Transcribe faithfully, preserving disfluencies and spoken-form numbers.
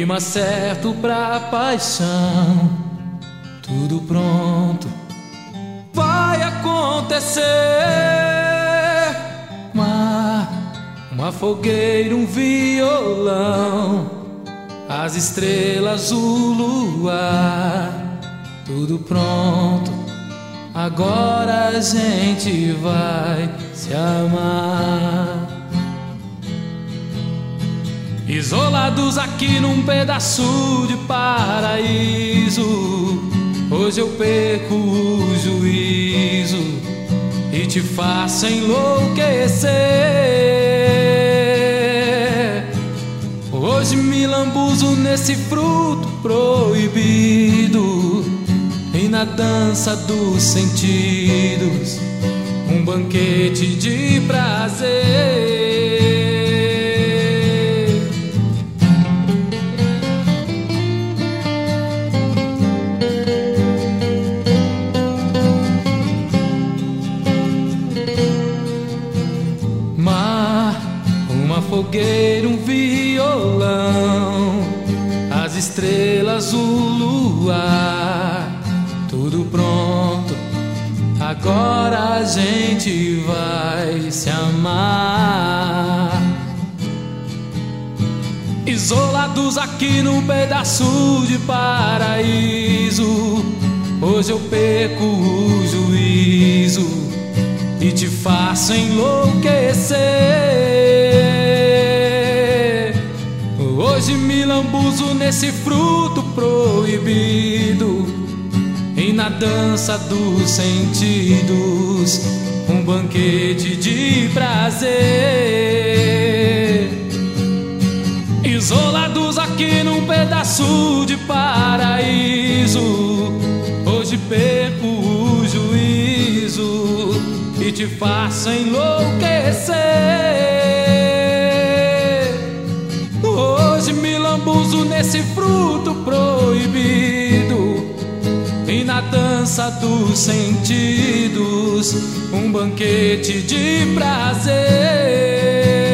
clima certo pra paixão, tudo pronto, vai acontecer. Uma, uma fogueira, um violão, as estrelas, o luar, tudo pronto, agora a gente vai se amar. Isolados aqui num pedaço de paraíso, hoje eu perco o juízo e te faço enlouquecer. Hoje me lambuzo nesse fruto proibido, e na dança dos sentidos, um banquete de prazer. Uma fogueira, um violão, as estrelas, o luar, tudo pronto, agora a gente vai se amar. Isolados aqui num pedaço de paraíso, hoje eu perco o juízo e te faço enlouquecer. Hoje me lambuzo nesse fruto proibido, e na dança dos sentidos, um banquete de prazer. Isolados aqui num pedaço de paraíso, hoje perco o juízo e te faço enlouquecer. Hoje me lambuzo nesse fruto proibido, e na dança dos sentidos, um banquete de prazer.